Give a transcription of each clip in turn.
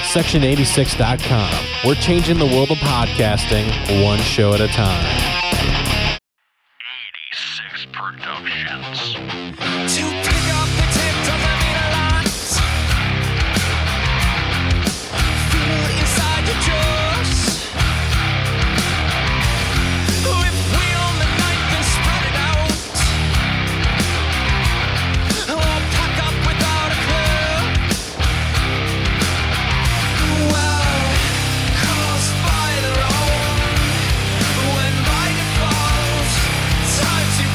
Section86.com. We're changing the world of podcasting one show at a time. 86 Productions. To pick up the tip of the meter lines, feel inside your jaws. If we on the night, then spread it out. Or pack up without a clue. Well, caused by the wrong. When by default, time to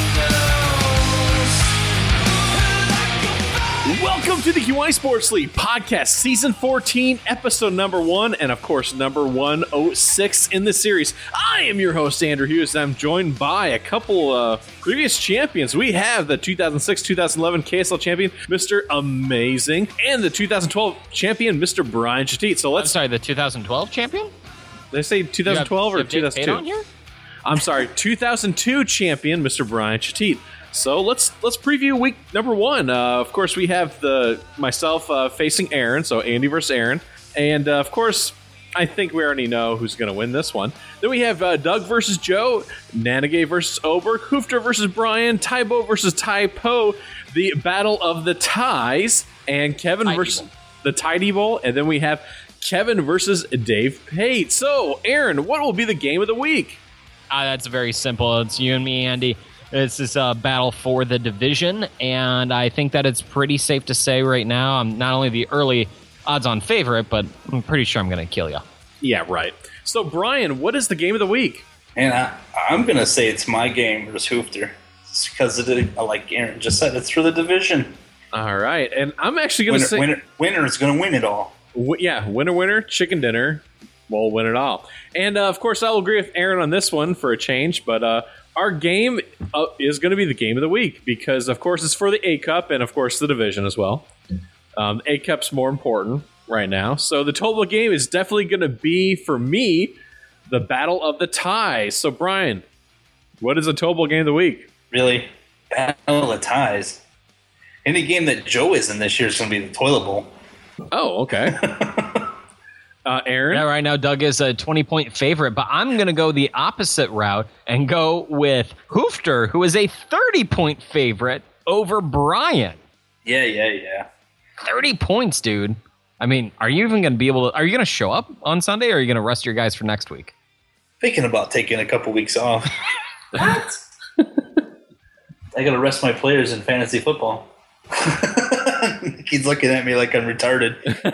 Welcome to the QI Sports League podcast, season 14, episode number 1, and of course, number 106 in the series. I am your host, Andrew Hughes, and I'm joined by a couple previous champions. We have the 2006-2011 KSL champion, Mr. Amazing, and the 2012 champion, Mr. Brian Chattit. So let's. I'm sorry, the 2012 champion? Did I say 2012 or 2002? On here? I'm sorry, 2002 champion, Mr. Brian Chattit. So let's preview week number 1. Of course, we have myself facing Aaron, so Andy versus Aaron, and of course, I think we already know who's going to win this one. Then we have Doug versus Joe, Nanagay versus Oberg, Hoofter versus Brian, Tybo versus Typo, the Battle of the Ties, and Kevin versus the Tidy Bowl, and then we have Kevin versus Dave Pate. So, Aaron, what will be the game of the week? That's very simple. It's you and me, Andy. This is a battle for the division, and I think that it's pretty safe to say right now I'm not only the early odds-on favorite, but I'm pretty sure I'm going to kill you. Yeah, right. So, Brian, what is the game of the week? And I'm going to say it's my game versus Hoofter. It's because, like Aaron just said, it's for the division. All right. And I'm actually going to say... Winner is going to win it all. Winner, chicken dinner. We'll win it all. And, of course, I'll agree with Aaron on this one for a change, but... our game is going to be the game of the week because, of course, it's for the A-Cup and, of course, the division as well. A-Cup's more important right now. So the total game is definitely going to be, for me, the Battle of the Ties. So, Brian, what is the total game of the week? Really? Battle of the Ties. Any game that Joe is in this year is going to be the Toilet Bowl. Oh, okay. Aaron? Yeah, right now Doug is a 20-point favorite, but I'm going to go the opposite route and go with Hoofter, who is a 30-point favorite over Brian. Yeah. 30 points, dude. I mean, are you even going to be able to... Are you going to show up on Sunday, or are you going to rest your guys for next week? Thinking about taking a couple weeks off. What? I got to rest my players in fantasy football. He's looking at me like I'm retarded.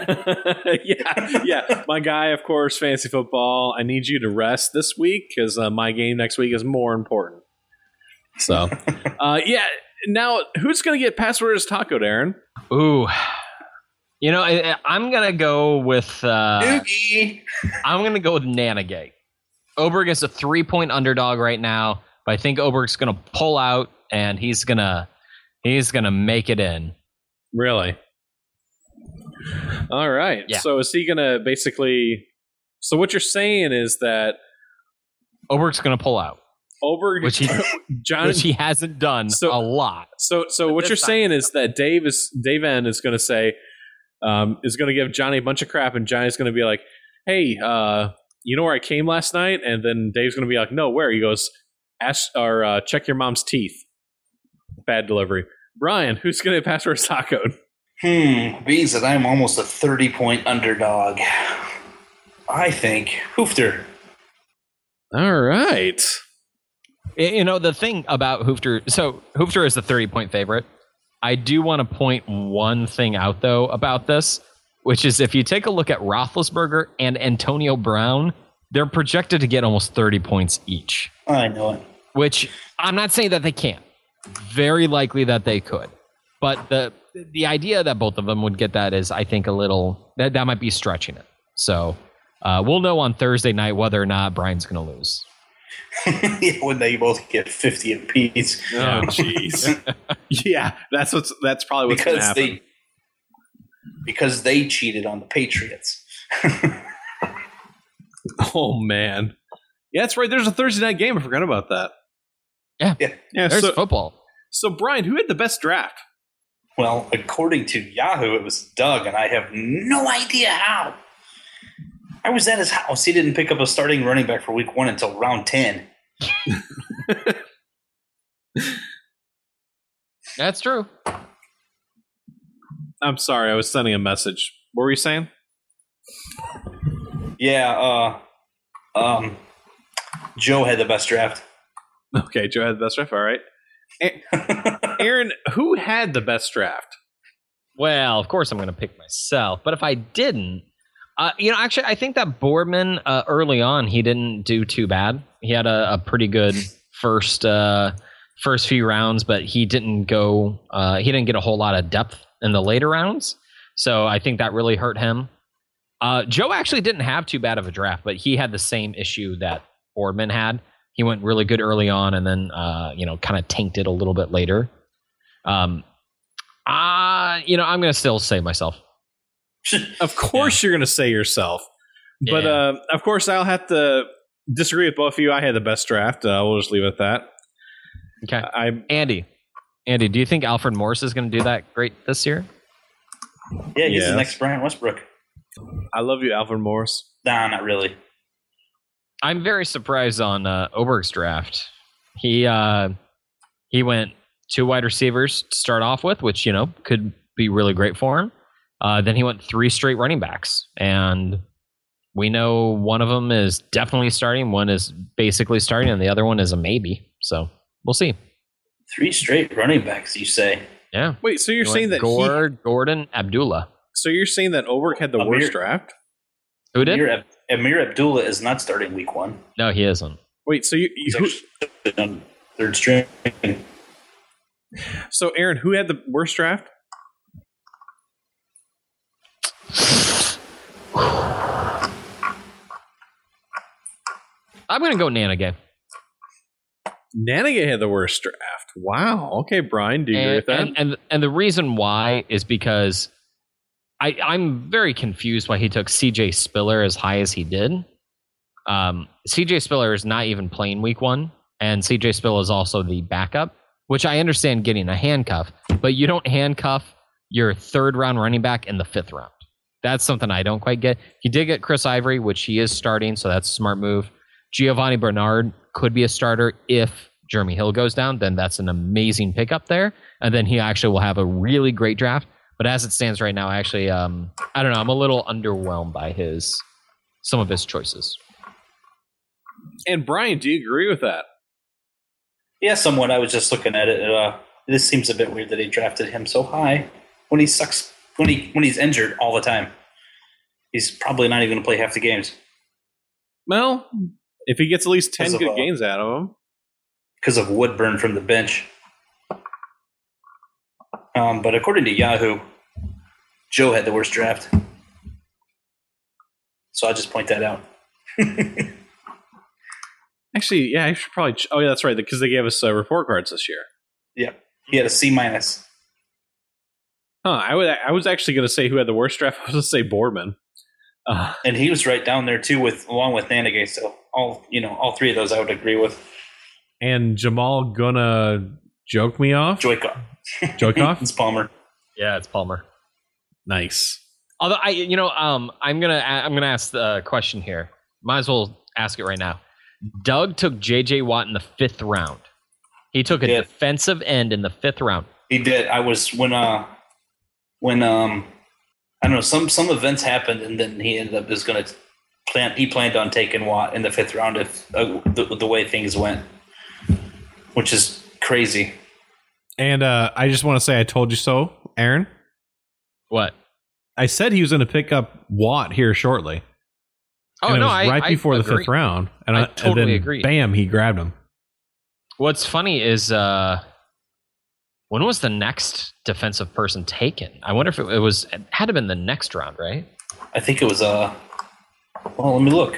yeah. My guy, of course, fantasy football. I need you to rest this week because my game next week is more important. So, yeah. Now, who's going to get Password as Taco, Aaron? Ooh. You know, I'm going to go with... Doogie. I'm going to go with Nanagay. Oberg is a 3-point underdog right now, but I think Oberg's going to pull out, and he's going to make it in. Really? All right. Yeah. So is he going to basically... So what you're saying is that... Oberg's going to pull out. Oberg... Which he hasn't done a lot. So what you're saying is that Dave N is going to say... is going to give Johnny a bunch of crap, and Johnny's going to be like, hey, you know where I came last night? And then Dave's going to be like, no, where? He goes, check your mom's teeth. Bad delivery. Brian, who's going to pass for a taco? Being that I'm almost a 30-point underdog, I think Hoofter. All right. You know, the thing about Hoofter, so Hoofter is the 30-point favorite. I do want to point one thing out, though, about this, which is if you take a look at Roethlisberger and Antonio Brown, they're projected to get almost 30 points each. I know it. Which I'm not saying that they can't. Very likely that they could. But the idea that both of them would get that is, I think, a little... That might be stretching it. So we'll know on Thursday night whether or not Brian's going to lose. When they both get 50 apiece. Oh, jeez. Yeah, that's probably what's going to happen. Because they cheated on the Patriots. Oh, man. Yeah, that's right. There's a Thursday night game. I forgot about that. Yeah. There's football. So, Brian, who had the best draft? Well, according to Yahoo, it was Doug, and I have no idea how. I was at his house. He didn't pick up a starting running back for week 1 until round 10. That's true. I'm sorry, I was sending a message. What were you saying? Yeah, Joe had the best draft. Okay, Joe had the best draft. All right. Aaron, who had the best draft? Well, of course I'm going to pick myself. But if I didn't, actually, I think that Boardman early on, he didn't do too bad. He had a pretty good first few rounds, but he didn't go. He didn't get a whole lot of depth in the later rounds. So I think that really hurt him. Joe actually didn't have too bad of a draft, but he had the same issue that Boardman had. He went really good early on, and then kind of tanked it a little bit later. I'm going to still say myself. Of course, you're going to say yourself, but of course, I'll have to disagree with both of you. I had the best draft. We'll just leave it at that. Okay, Andy, do you think Alfred Morris is going to do that great this year? Yeah, he's the next Brian Westbrook. I love you, Alfred Morris. Nah, not really. I'm very surprised on Oberg's draft. He went 2 wide receivers to start off with, which could be really great for him. Then he went 3 straight running backs, and we know one of them is definitely starting, one is basically starting, and the other one is a maybe. So we'll see. 3 straight running backs, you say? Yeah. Wait, so you're saying that Gordon Abdullah? So you're saying that Oberg had the worst draft? Who did? Amir Abdullah is not starting week 1. No, he isn't. Wait, so He's actually on 3rd string. So Aaron, who had the worst draft? I'm going to go Nanigay. Nanigay had the worst draft. Wow. Okay, Brian, do you agree with that? And the reason why is because I'm very confused why he took CJ Spiller as high as he did. CJ Spiller is not even playing week 1, and CJ Spiller is also the backup, which I understand getting a handcuff, but you don't handcuff your 3rd round running back in the 5th round. That's something I don't quite get. He did get Chris Ivory, which he is starting, so that's a smart move. Giovanni Bernard could be a starter if Jeremy Hill goes down, then that's an amazing pickup there, and then he actually will have a really great draft. But as it stands right now, actually, I don't know. I'm a little underwhelmed by some of his choices. And Brian, do you agree with that? Yeah, somewhat. I was just looking at it. This seems a bit weird that he drafted him so high when he sucks. When he's injured all the time, he's probably not even going to play half the games. Well, if he gets at least 10 good games out of him, because of Woodburn from the bench. But according to Yahoo, Joe had the worst draft. So I'll just point that out. Actually, yeah, I should probably. Oh, yeah, that's right, because they gave us report cards this year. Yeah, he had a C-. Huh? I was actually going to say who had the worst draft. I was going to say Boardman. And he was right down there too, along with Nanigay. So all 3 of those I would agree with. And Jamal gonna joke me off. Joykoff? It's Palmer. Yeah, it's Palmer. Nice. Although I'm gonna ask the question here. Might as well ask it right now. Doug took J.J. Watt in the 5th round. He took a defensive end in the 5th round. He did. I was when I don't know, some events happened, and then he ended up just going to plan. He planned on taking Watt in the 5th round if the way things went, which is crazy. And I just want to say I told you so, Aaron. What? I said he was going to pick up Watt here shortly. Oh, and no, it was right before the 5th round. And I totally and then, agree. Bam, he grabbed him. What's funny is when was the next defensive person taken? I wonder if it had to have been the next round, right? I think it was well, let me look.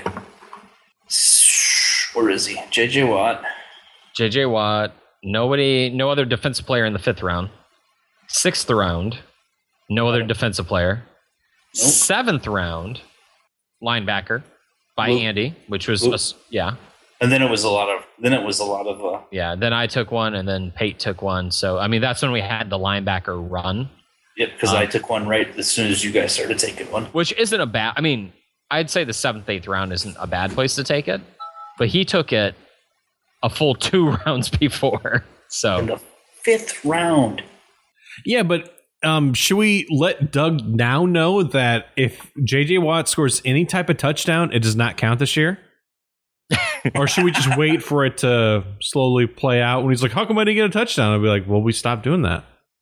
Where is he? J.J. Watt. J.J. Watt. No other defensive player in the 5th round. 6th round, no other defensive player. Nope. 7th round, linebacker by Andy, which was, And then it was a lot of. Yeah, then I took one, and then Pate took one. So, I mean, that's when we had the linebacker run. Yep, because I took one right as soon as you guys started taking one. Which isn't a bad... I mean, I'd say the 7th, 8th round isn't a bad place to take it. But he took it a full 2 rounds before. So In the 5th round. Yeah, but should we let Doug now know that if J.J. Watt scores any type of touchdown, it does not count this year? Or should we just wait for it to slowly play out? When he's like, how come I didn't get a touchdown? I'll be like, well, we stopped doing that.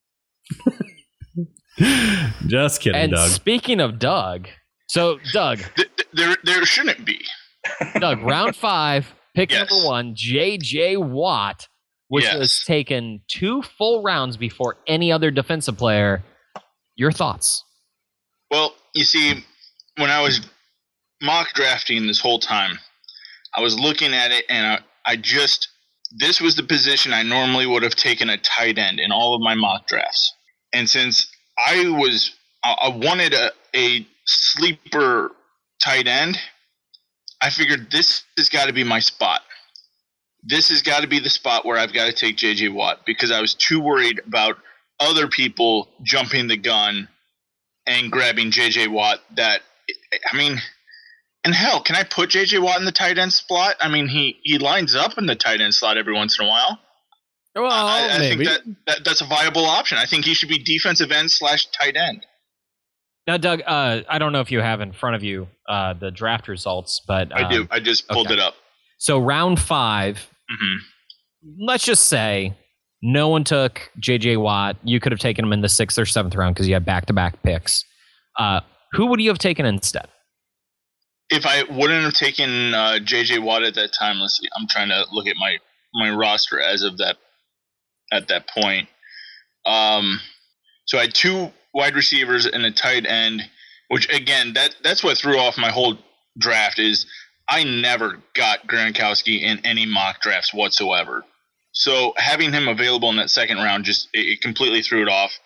Just kidding, and Doug. speaking of Doug, so Doug, There shouldn't be. Doug, round 5, pick Yes. number 1, J.J. Watt, which Yes. was taken 2 full rounds before any other defensive player. Your thoughts? Well, you see, when I was mock drafting this whole time, I was looking at it, and this was the position I normally would have taken a tight end in all of my mock drafts. And since I wanted a sleeper tight end, I figured this has got to be my spot. This has got to be the spot where I've got to take J.J. Watt, because I was too worried about other people jumping the gun and grabbing J.J. Watt that, I mean, and hell, can I put J.J. Watt in the tight end slot? I mean, he lines up in the tight end slot every once in a while. Well, I maybe. think that's a viable option. I think he should be defensive end / tight end. Now, Doug, I don't know if you have in front of you the draft results, but I do. I just pulled okay. it up. So round 5, let's just say no one took J.J. Watt. You could have taken him in the 6th or 7th round because you had back-to-back picks. Who would you have taken instead? If I wouldn't have taken J.J. Watt at that time, let's see. I'm trying to look at my roster as of that at that point. So I had 2 wide receivers and a tight end, which again, that's what threw off my whole draft. Is I never got Gronkowski in any mock drafts whatsoever. So having him available in that 2nd round it completely threw it off.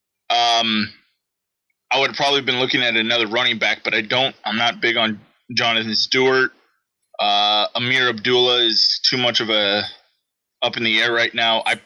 I would have probably been looking at another running back, but I'm not big on Jonathan Stewart. Amir Abdullah is too much of a up in the air right now. I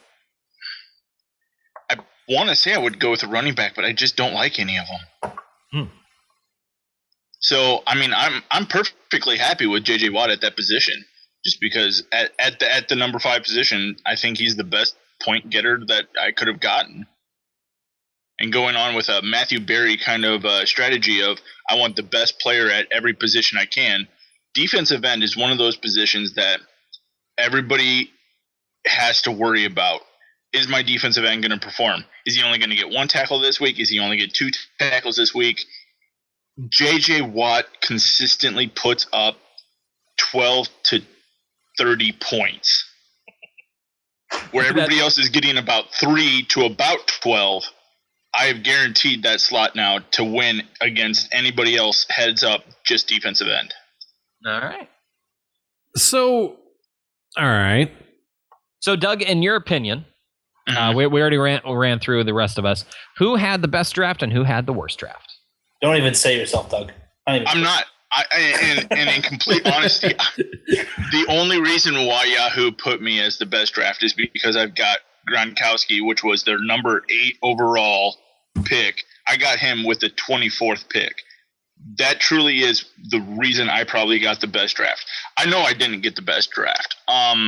want to say I would go with a running back, but I just don't like any of them. So, I mean, I'm perfectly happy with J.J. Watt at that position, just because at the number 5 position, I think he's the best point getter that I could have gotten. And going on with a Matthew Berry kind of strategy of I want the best player at every position I can, defensive end is one of those positions that everybody has to worry about. Is my defensive end going to perform? Is he only going to get 1 tackle this week? Is he only get 2 tackles this week? J.J. Watt consistently puts up 12 to 30 points. Where everybody else is getting about 3 to about 12, I have guaranteed that slot now to win against anybody else heads up just defensive end. All right. So, all right. So, Doug, in your opinion, we already ran through the rest of us. Who had the best draft and who had the worst draft? Don't even say yourself, Doug. I'm not. And in complete honesty, the only reason why Yahoo put me as the best draft is because I've got Gronkowski, which was their number 8 overall pick. I got him with the 24th pick. That truly is the reason I probably got the best draft. I know I didn't get the best draft. I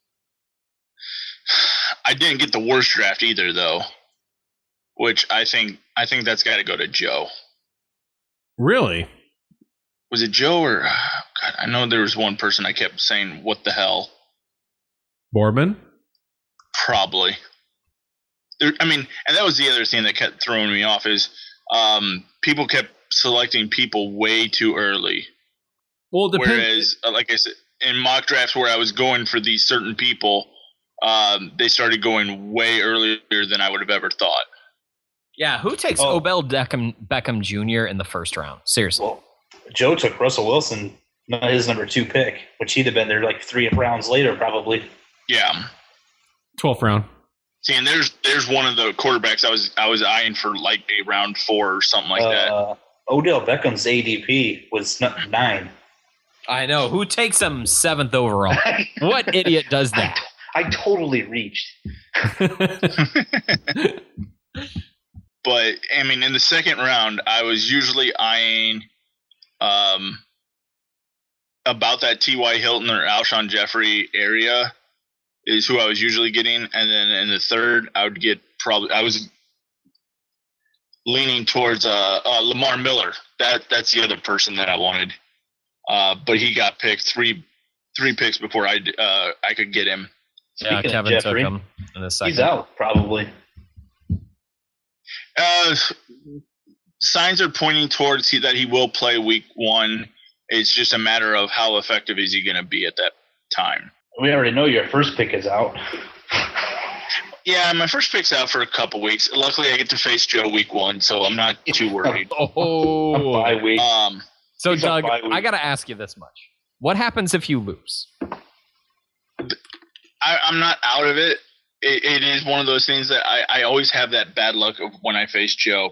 didn't get the worst draft either, though, which I think that's got to go to Joe. Really? Was it Joe or God? I know there was one person I kept saying, "What the hell?" Boardman? Probably. And that was the other thing that kept throwing me off is people kept selecting people way too early. Well, it depends. Whereas, like I said, in mock drafts where I was going for these certain people, they started going way earlier than I would have ever thought. Yeah, who takes Odell Beckham Jr. in the 1st round? Seriously. Well, Joe took Russell Wilson, not his number 2 pick, which he'd have been there like 3 rounds later, probably. Yeah. 12th round. See, and there's one of the quarterbacks I was eyeing for like a round 4 or something like that. Odell Beckham's ADP was 9. I know. Who takes him 7th overall? What idiot does that? I totally reached. But I mean, in the second round, I was usually eyeing about that T.Y. Hilton or Alshon Jeffrey area is who I was usually getting, and then in the third, I was leaning towards Lamar Miller. That's the other person that I wanted, but he got picked three picks before I could get him. Yeah, Speaking of Kevin took Jeffrey, him in the second. He's out, probably. Signs are pointing towards that he will play week 1. It's just a matter of how effective is he going to be at that time. We already know your first pick is out. Yeah, my first pick's out for a couple weeks. Luckily, I get to face Joe week 1, so I'm not too worried. Oh. Bye week. So, He's on Doug, bye week. I got to ask you this much. What happens if you lose? I'm not out of it. It is one of those things that I always have that bad luck of when I face Joe.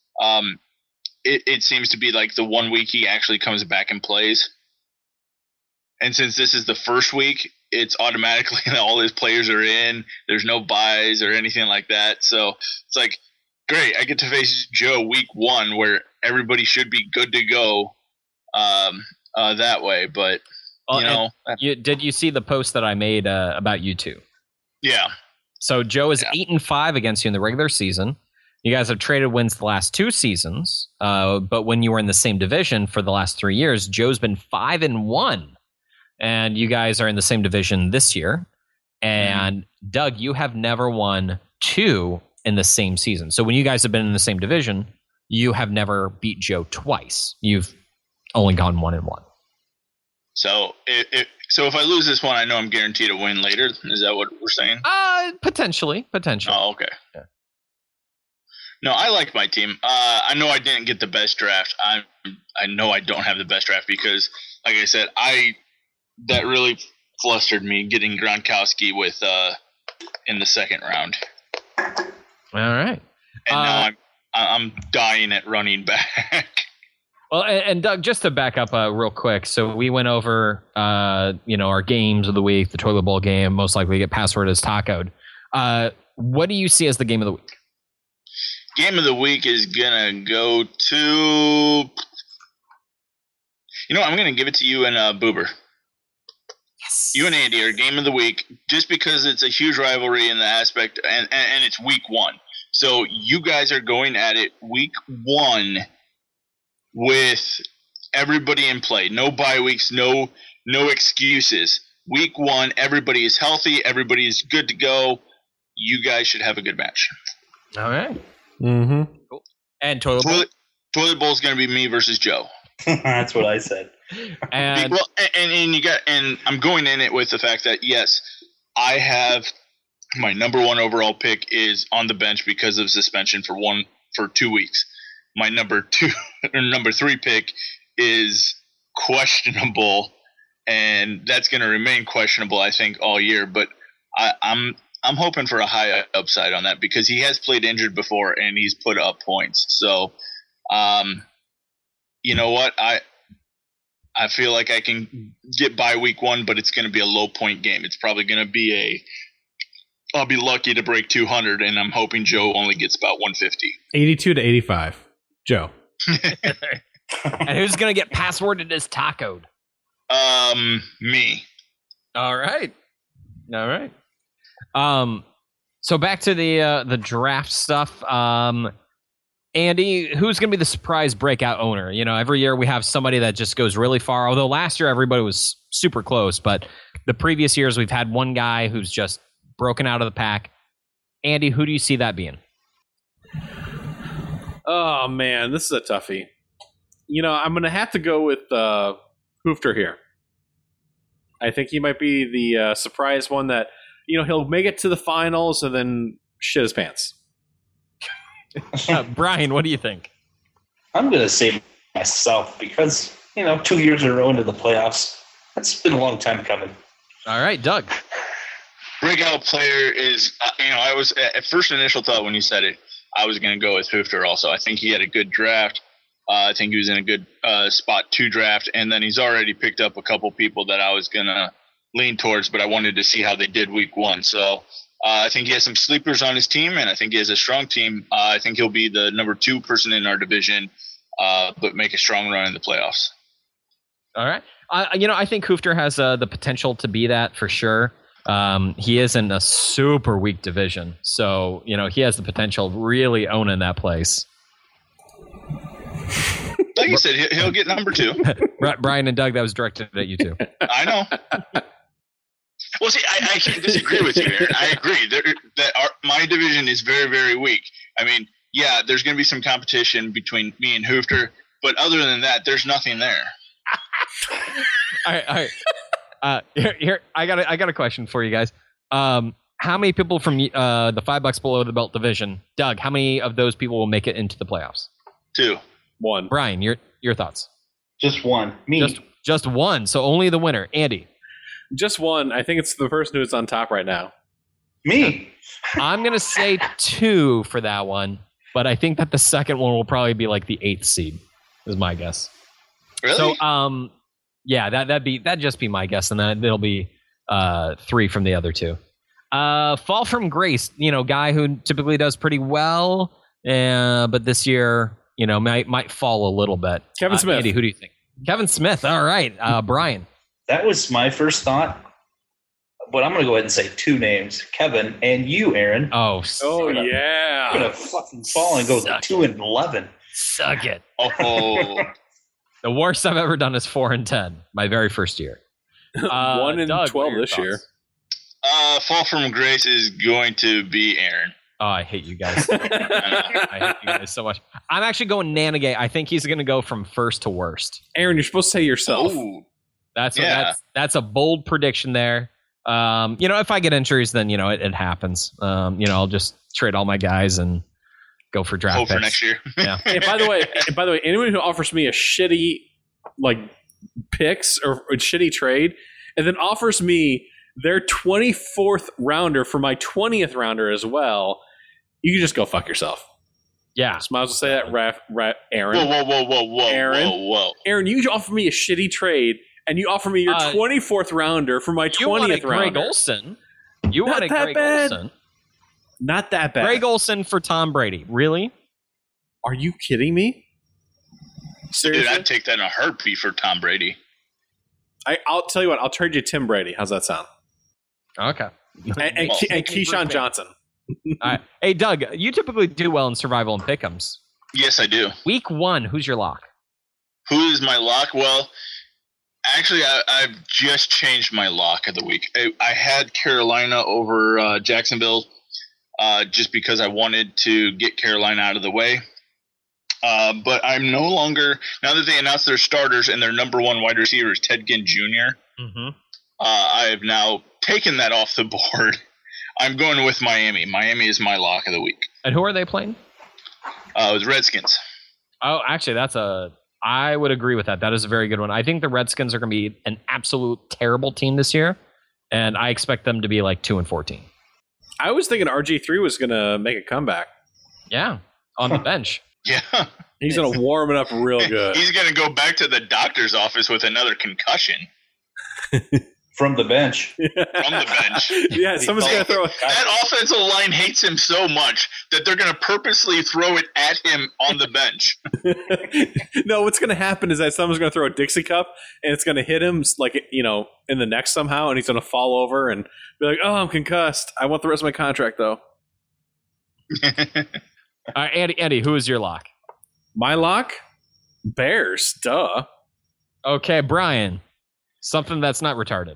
It seems to be like the 1 week he actually comes back and plays. And since this is the first week, it's automatically all his players are in. There's no buys or anything like that. So it's like, great, I get to face Joe week 1 where everybody should be good to go that way. But, did you see the post that I made about you two? Yeah. So Joe is 8-5 against you in the regular season. You guys have traded wins the last 2 seasons, but when you were in the same division for the last 3 years, Joe's been 5-1, and you guys are in the same division this year. And Doug, you have never won 2 in the same season. So when you guys have been in the same division, you have never beat Joe twice. You've only gone 1-1. So if I lose this one, I know I'm guaranteed a win later. Is that what we're saying? Potentially. Oh, okay. Yeah. No, I like my team. I know I didn't get the best draft. I know I don't have the best draft because, like I said, that really flustered me getting Gronkowski with in the second round. All right. And now I'm dying at running back. Well, and Doug, just to back up real quick, so we went over, our games of the week, the toilet bowl game, most likely get password as tacoed. What do you see as the game of the week? Game of the week is gonna go to. I'm gonna give it to you and Boober. Yes. You and Andy are game of the week just because it's a huge rivalry in the aspect, and it's week 1. So you guys are going at it week 1 with everybody in play. No bye weeks, no excuses. Week 1, everybody is healthy, everybody is good to go. You guys should have a good match. All right. Mm-hmm. Cool. And toilet bowl? Toilet bowl is going to be me versus Joe. That's what I said. And and I'm going in it with the fact that yes, I have my number 1 overall pick is on the bench because of suspension for 2 weeks. My number 3 pick is questionable, and that's going to remain questionable, I think, all year. But I'm hoping for a high upside on that because he has played injured before and he's put up points. So, you know what? I feel like I can get by week 1, but it's going to be a low point game. It's probably going to be I'll be lucky to break 200, and I'm hoping Joe only gets about 150. 82 to 85. Joe. and who's going to get passworded as tacoed? Me. All right. So back to the draft stuff. Andy, who's going to be the surprise breakout owner? Every year we have somebody that just goes really far. Although last year everybody was super close, but the previous years we've had one guy who's just broken out of the pack. Andy, who do you see that being? Oh man, this is a toughie. I'm going to have to go with Hoofter here. I think he might be the surprise one that he'll make it to the finals and then shit his pants. Brian, what do you think? I'm going to say myself because, 2 years in a row into the playoffs. That's been a long time coming. All right, Doug. Breakout player is, I was at first initial thought when you said it, I was going to go with Hoofter also. I think he had a good draft. I think he was in a good spot to draft, and then he's already picked up a couple people that I was going to lean towards, but I wanted to see how they did week one. So I think he has some sleepers on his team, and I think he has a strong team. I think he'll be the number 2 person in our division, but make a strong run in the playoffs. All right. I think Hoofter has the potential to be that for sure. He is in a super weak division, so he has the potential of really owning that place. Like you said, he'll get number 2. Brian and Doug, that was directed at you too. I know. Well, see, I can't disagree with you, Aaron. I agree my division is very, very weak. I mean, yeah, there's going to be some competition between me and Hoofter, but other than that, there's nothing there. All right. Here, I got a question for you guys. How many people from the $5 below the belt division, Doug? How many of those people will make it into the playoffs? 2. 1. Brian, your thoughts? Just one. Me. Just one. So only the winner. Andy. Just 1. I think it's the person who's on top right now. Me. I'm gonna say 2 for that one, but I think that the second one will probably be like the 8th seed. Is my guess. Really? So yeah, that'd just be my guess, and then it'll be 3 from the other 2. Fall from Grace, guy who typically does pretty well, but this year, might fall a little bit. Kevin Smith. Andy, who do you think? Kevin Smith. All right. Brian. That was my first thought, but I'm going to go ahead and say 2 names: Kevin and you, Aaron. Oh, yeah. I'm going to fucking fall and go 2-11. Suck it. Oh. The worst I've ever done is 4-10. My very first year. 1-12 Doug, this year. Fall from Grace is going to be Aaron. Oh, I hate you guys. I hate you guys so much. I'm actually going Nanagay. I think he's going to go from first to worst. Aaron, you're supposed to say yourself. Ooh. That's a bold prediction there. If I get injuries, then it happens. I'll just trade all my guys and go for draft picks for next year. Yeah. And by the way, anyone who offers me a shitty picks or a shitty trade, and then offers me their 24th rounder for my 20th rounder as well, you can just go fuck yourself. Yeah. So might as well say that, Aaron. Whoa. Aaron. Aaron, you offer me a shitty trade, and you offer me your 24th rounder for my 20th rounder. Greg Olson. You wanted Greg Olson. Not that bad. Greg Olson for Tom Brady. Really? Are you kidding me? Seriously? Dude, I'd take that in a heartbeat for Tom Brady. I'll tell you what. I'll trade you Tim Brady. How's that sound? Okay. And Keyshawn Johnson. All right. Hey, Doug, you typically do well in survival and pick'ems. Yes, I do. Week 1, who's your lock? Who is my lock? Well, actually, I've just changed my lock of the week. I had Carolina over Jacksonville just because I wanted to get Carolina out of the way. But I'm no longer, now that they announced their starters and their number 1 wide receiver is Ted Ginn Jr., I have now taken that off the board. I'm going with Miami. Miami is my lock of the week. And who are they playing? It was Redskins. Oh, actually, I would agree with that. That is a very good one. I think the Redskins are going to be an absolute terrible team this year, and I expect them to be like 2-14. I was thinking RG3 was going to make a comeback. Yeah, on the bench. Yeah. He's going to warm it up real good. He's going to go back to the doctor's office with another concussion. From the bench. From the bench. Yeah, someone's going to throw it. That offensive line hates him so much that they're going to purposely throw it at him on the bench. No, what's going to happen is that someone's going to throw a Dixie cup, and it's going to hit him in the neck somehow, and he's going to fall over and be like, "Oh, I'm concussed. I want the rest of my contract, though." All right, Andy, who is your lock? My lock? Bears. Duh. Okay, Brian. Something that's not retarded.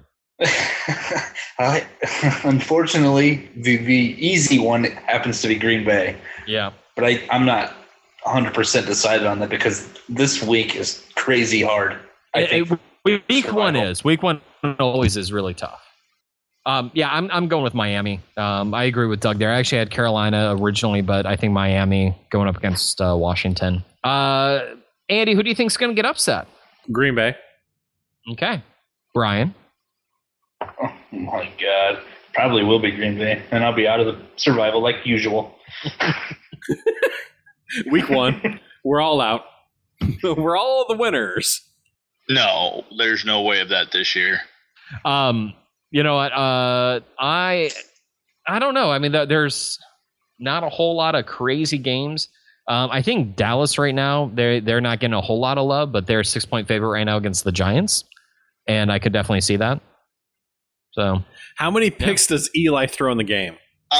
Unfortunately, the easy one happens to be Green Bay. Yeah. But I'm not 100% decided on that because this week is crazy hard. Week one always is really tough. I'm going with Miami. I agree with Doug there. I actually had Carolina originally, but I think Miami going up against Washington. Andy, who do you think is going to get upset? Green Bay. Okay. Brian? Oh my God. Probably will be Green Bay, and I'll be out of the survival like usual. Week 1. We're all out. We're all the winners. No, there's no way of that this year. You know what? I don't know. I mean, there's not a whole lot of crazy games. I think Dallas right now, they're not getting a whole lot of love, but they're a 6-point favorite right now against the Giants, and I could definitely see that. So, how many picks does Eli throw in the game?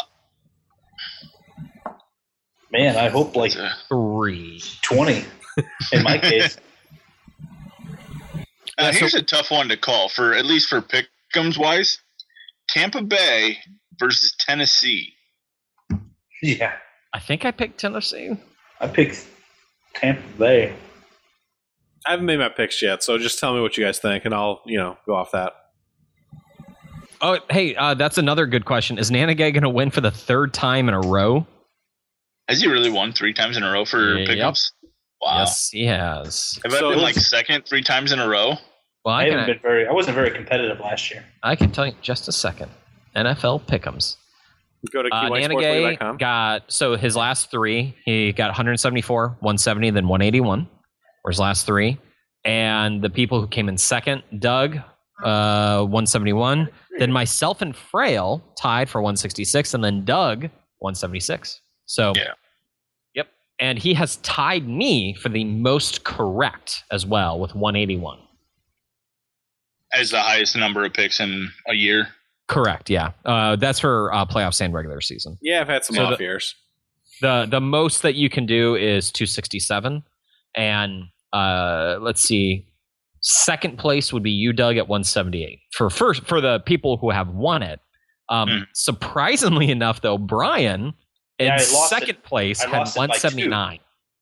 Man, I hope like 3. 20 in my case. Here's a tough one to call for, at least for pick'ems wise. Tampa Bay versus Tennessee. Yeah, I think I picked Tennessee. I picked Tampa Bay. I haven't made my picks yet, so just tell me what you guys think, and I'll go off that. Oh, hey, that's another good question. Is Nanagay going to win for the 3rd time in a row? Has he really won 3 times in a row for pick'ems? Wow. Yes, he has. Have I been like second 3 times in a row? Well, I wasn't very competitive last year. I can tell you just a second. NFL pick'ems. Go to Nanagay got, so his last 3, he got 174, 170, then 181. Or his last 3. And the people who came in second, Doug, 171. Then myself and Frail tied for 166, and then Doug, 176. So, yeah. Yep. And he has tied me for the most correct as well with 181. As the highest number of picks in a year. Correct, yeah. That's for playoffs and regular season. Yeah, I've had some off years. The most that you can do is 267. And let's see. Second place would be you, Doug, at 178. For the people who have won it. Surprisingly enough, though, Brian in second place had 179.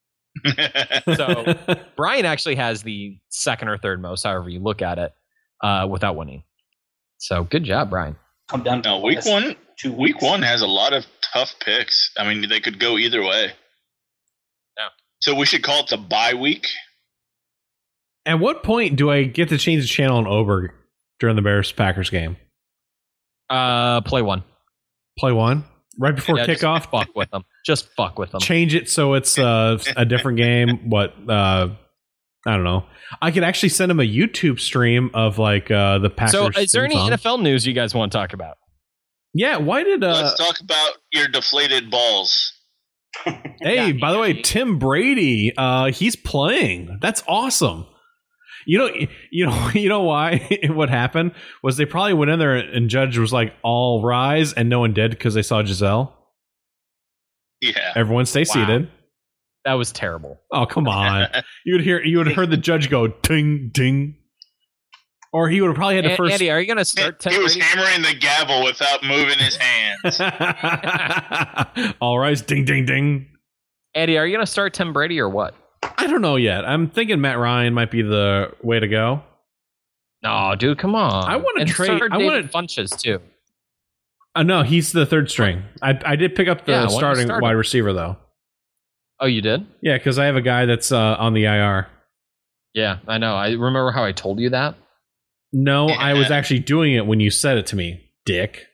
So Brian actually has the second or third most, however you look at it, without winning. So good job, Brian. Come down. No, week one has a lot of tough picks. I mean, they could go either way. Yeah. So we should call it the bye week. At what point do I get to change the channel on Oberg during the Bears-Packers game? Play 1. Play 1? Right before kickoff? Just fuck with them. Just fuck with them. Change it so it's a different game. I don't know. I could actually send him a YouTube stream of like the Packers. So is there any song. NFL news you guys want to talk about? Yeah, why did... Let's talk about your deflated balls. Hey, by the way, Tim Brady, he's playing. That's awesome. You know why? What happened was they probably went in there and Judge was like, all rise, and no one did because they saw Giselle. Yeah. Everyone stay seated. That was terrible. Oh, come on. You would have heard the judge go ding ding. Or he would have probably had the first. Andy, are you going to start? He was hammering the gavel without moving his hands. All rise, ding ding ding. Andy, are you going to start Tim Brady or what? I don't know yet. I'm thinking Matt Ryan might be the way to go. No, dude, come on. I want to trade. I want Funches too. No, he's the third string. I did pick up the starting wide receiver though. Oh, you did? Yeah, because I have a guy that's on the IR. Yeah, I know. I remember how I told you that. No, I was actually doing it when you said it to me, dick.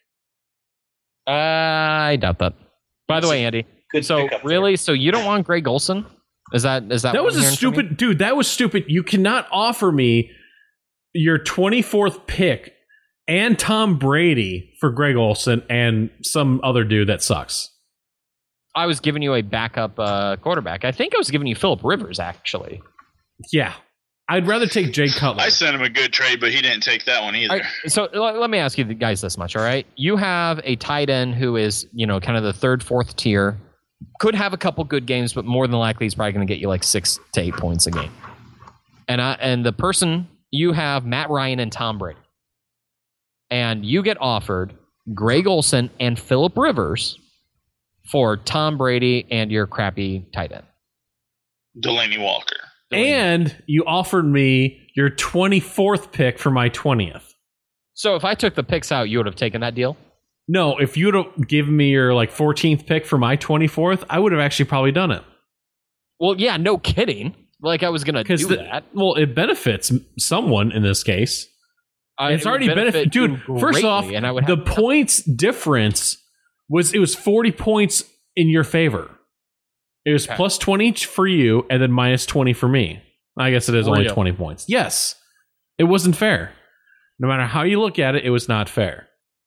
I doubt that. By the way, Andy. So really, so you don't want Greg Olsen? Is that that was a stupid dude? That was stupid. You cannot offer me your 24th pick and Tom Brady for Greg Olsen and some other dude that sucks. I was giving you a backup quarterback. I think I was giving you Phillip Rivers, actually. Yeah. I'd rather take Jay Cutler. I sent him a good trade, but he didn't take that one either. So let me ask you guys this much, all right? You have a tight end who is, kind of the third, fourth tier. Could have a couple good games, but more than likely he's probably going to get you like 6 to 8 points a game. And the person, you have Matt Ryan and Tom Brady. And you get offered Greg Olsen and Phillip Rivers for Tom Brady and your crappy tight end. Delaney Walker. And you offered me your 24th pick for my 20th. So if I took the picks out, you would have taken that deal? No, if you would have given me your 14th pick for my 24th, I would have actually probably done it. Well, yeah, no kidding. Like I was going to do that. Well, it benefits someone in this case. It's already benefit. Dude, first off, the points difference was 40 points in your favor. It was plus 20 for you and then minus 20 for me. I guess it is only Real. 20 points. Yes. It wasn't fair. No matter how you look at it, it was not fair.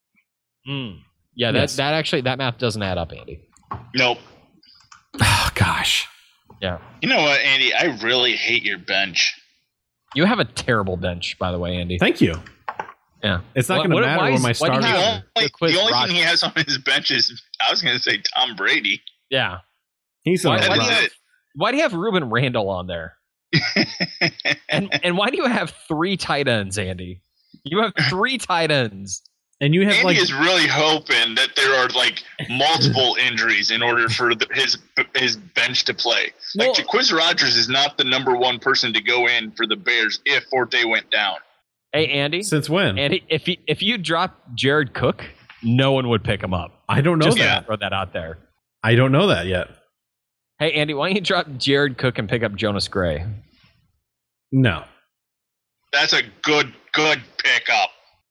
Yeah, Yes. that math doesn't add up, Andy. Nope. Oh, gosh. Yeah. You know what, Andy? I really hate your bench. You have a terrible bench, by the way, Andy. Thank you. Yeah. It's not going to matter when my why do starters you The have- only, quiz the only rock- thing he has on his bench is, I was going to say Tom Brady. Yeah. He's Why, on why, the do you That's have, it. why do you have Ruben Randall on there? And why do you have 3 tight ends, Andy? You have 3 tight ends. And you have Andy like is really hoping that there are like multiple injuries in order for his bench to play. Like Well- Jaquiz Rogers is not the number one person to go in for the Bears if Forte went down. Hey, Andy. since when? Andy, if you dropped Jared Cook, no one would pick him up. I don't know Just that. throw that out there. I don't know that yet. Hey, Andy, why don't you drop Jared Cook and pick up Jonas Gray? No. That's a good pickup.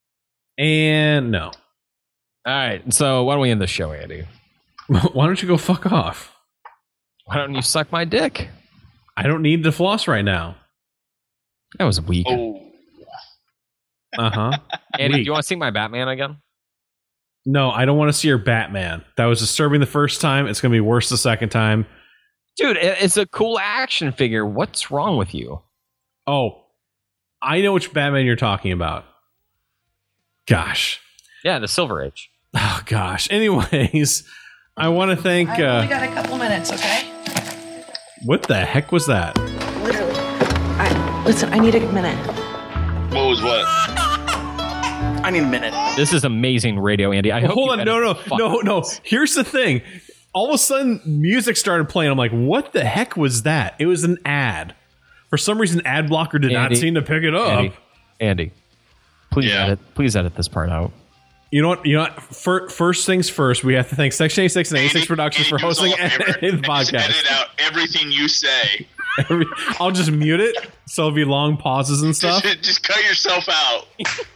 And no. All right, so why don't we end the show, Andy? Why don't you go fuck off? Why don't you suck my dick? I don't need to floss right now. That was weak. Oh, Uh-huh. Andy, do weak. you want to see my Batman again? No, I don't want to see your Batman. That was disturbing the first time. It's going to be worse the second time. Dude, it's a cool action figure. What's wrong with you? Oh, I know which Batman you're talking about. Gosh. Yeah, the Silver Age. Oh, gosh. Anyways, I want to thank... I only got a couple minutes, okay? what the heck was that? Literally. Listen, I need a minute. what was what? I need a minute. This is amazing radio, Andy. I hope Hold you on. edit No. Here's the thing. All of a sudden, music started playing. I'm like, what the heck was that? It was an ad. For some reason, ad blocker did not Andy, seem to pick it up. Andy, please Yeah. edit this part out. You know what? First things first, we have to thank Section 86 and 86 Productions for do us all hosting a favor the and just podcast. edit out everything you say. I'll just mute it, so it'll be long pauses and stuff. Just cut yourself out.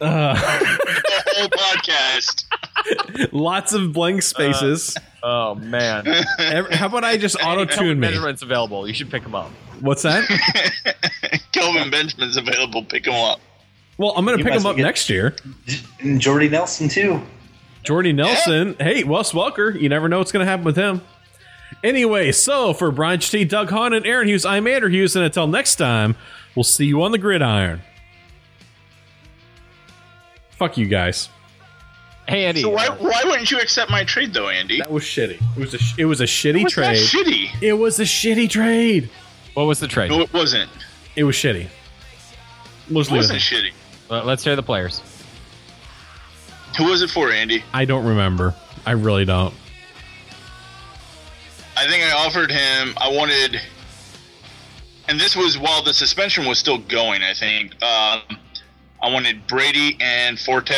The whole podcast. Lots of blank spaces. Oh man, How about I just auto-tune me? Measurements available. You should pick them up. What's that? Kelvin Benjamin's available. Pick him up. Well, I'm going to You pick might him as up well get- next year. And Jordy Nelson too. Jordy Nelson. Hey, Wes Welker. You never know what's going to happen with him. Anyway, so for Brian T, Doug Hahn, and Aaron Hughes, I'm Andrew Hughes, and until next time, we'll see you on the gridiron. Fuck you guys. Hey, Andy. So why wouldn't you accept my trade though, Andy? That was shitty. It was a shitty What's that trade. shitty? It was a shitty trade. What was the trade? No, it wasn't. It was shitty. We'll just It leave wasn't it. shitty. Well, let's hear the players. Who was it for, Andy? I don't remember. I really don't. I think I offered him. I wanted, and this was while the suspension was still going. I think I wanted Brady and Forte,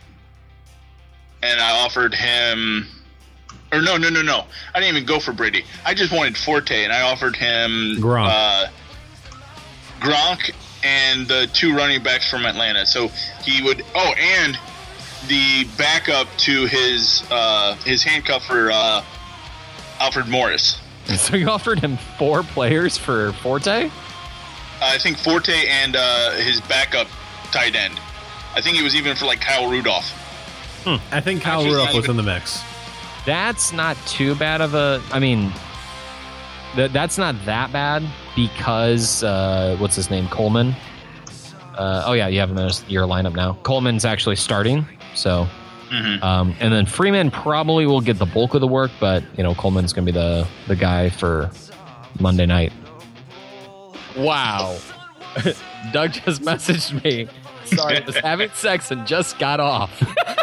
and I offered him. Or no. I didn't even go for Brady. I just wanted Forte, and I offered him Gronk. Gronk and the 2 running backs from Atlanta. So he would. Oh, and the backup to his handcuff for Alfred Morris. So you offered him 4 players for Forte? I think Forte and his backup tight end. I think he was even for like Kyle Rudolph. I think Kyle Actually, Rudolph not was even- in the mix. That's not too bad of a. I mean, that's not that bad because what's his name, Coleman. Oh yeah, you have him in your lineup now. Coleman's actually starting, so. Mm-hmm. And then Freeman probably will get the bulk of the work, but Coleman's gonna be the guy for Monday night. Wow, Doug just messaged me. Sorry, I was having sex and just got off.